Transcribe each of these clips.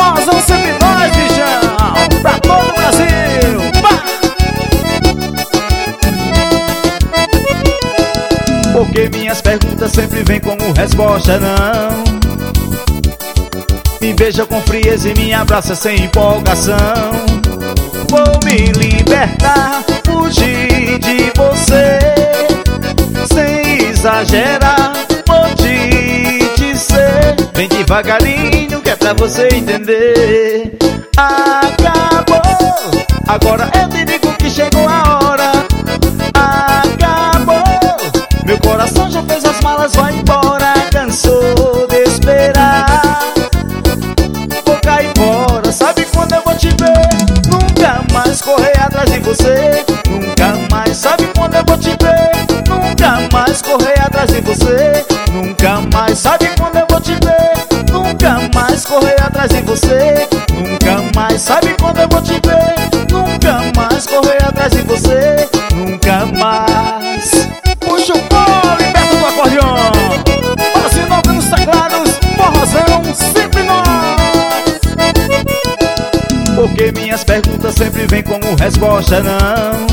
Forrozão sempre nós, bichão, pra todo o Brasil. Pá! Porque minhas perguntas sempre vêm como resposta não. Me beija com frieza e me abraça sem empolgação. Vou me libertar, fugir de você, sem exagerar, vou te dizer. Vem devagarinho que é pra você entender. Acabou, agora eu te digo que chegou a hora. Acabou, meu coração já fez as malas, vai embora. Cansou de esperar, vou cair fora. Sabe quando eu vou te ver? Nunca mais correr atrás de você. Nunca mais. Sabe quando eu vou te ver? Nunca mais correr atrás de você. Nunca mais. Sabe quando eu vou te ver? Nunca mais correr atrás de você. Nunca mais. Sabe quando eu vou te ver? Nunca mais correr atrás de você. Nunca mais. Puxa o pó, liberta do acordeão. Para se não nos teclados, forrozão sempre nós. Porque minhas perguntas sempre vêm como resposta não.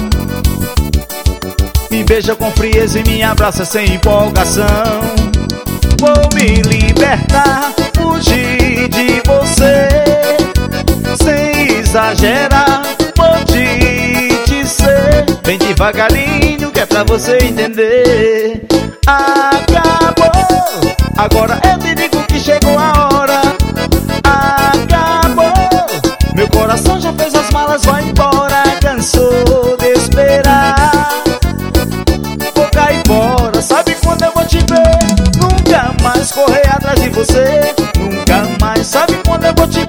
Me beija com frieza e me abraça sem empolgação. Vou me libertar, fugir de você, sem exagerar, vou te dizer. Vem devagarinho que é pra você entender. Acabou, agora eu te digo que chegou a hora. Acabou, meu coração já fez as malas, vai embora. Cansou de esperar, vou cair fora. Sabe quando eu vou te ver? Nunca mais correr atrás de você. Nunca mais. Sabe quando eu vou te